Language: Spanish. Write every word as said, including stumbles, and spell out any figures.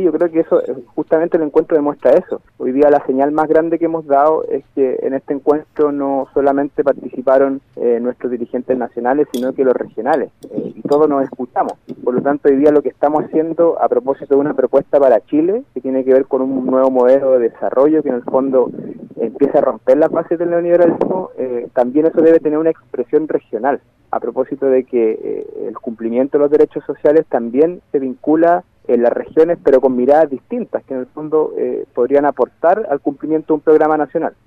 yo creo que eso, justamente el encuentro demuestra eso. Hoy día la señal más grande que hemos dado es que en este encuentro no solamente participaron eh, nuestros dirigentes nacionales, sino que los regionales, eh, y todos nos escuchamos. Por lo tanto, hoy día lo que estamos haciendo a propósito de una propuesta para Chile, que tiene que ver con un nuevo modelo de desarrollo que en el fondo empieza a romper las bases del neoliberalismo, eh, también eso debe tener una expresión regional, a propósito de que eh, el cumplimiento de los derechos sociales también se vincula en las regiones, pero con miradas distintas, que en el fondo eh, podrían aportar al cumplimiento de un programa nacional.